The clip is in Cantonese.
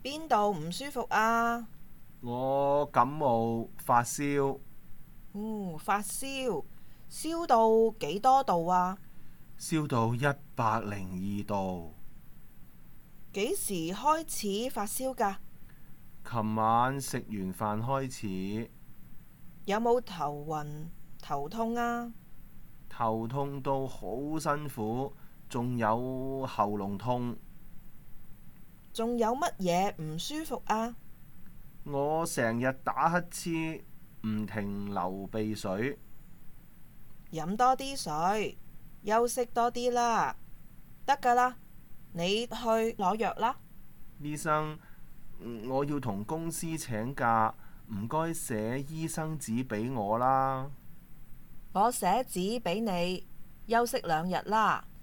邊度唔舒服啊？ 我感冒發燒， 發燒，燒到幾多度啊？ 燒到102度。 幾時開始發燒㗎？ 琴晚食完飯開始， 有冇頭暈、頭痛啊？ 頭痛到好辛苦，仲有喉嚨痛。 仲有乜嘢唔舒服啊？ 我成日打乞嗤，唔停流鼻水。 飲多啲水，休息多啲啦，得㗎啦。你去攞藥啦。 醫生，我要同公司請假，唔該寫醫生紙俾我啦。 我寫紙俾你，休息2日啦。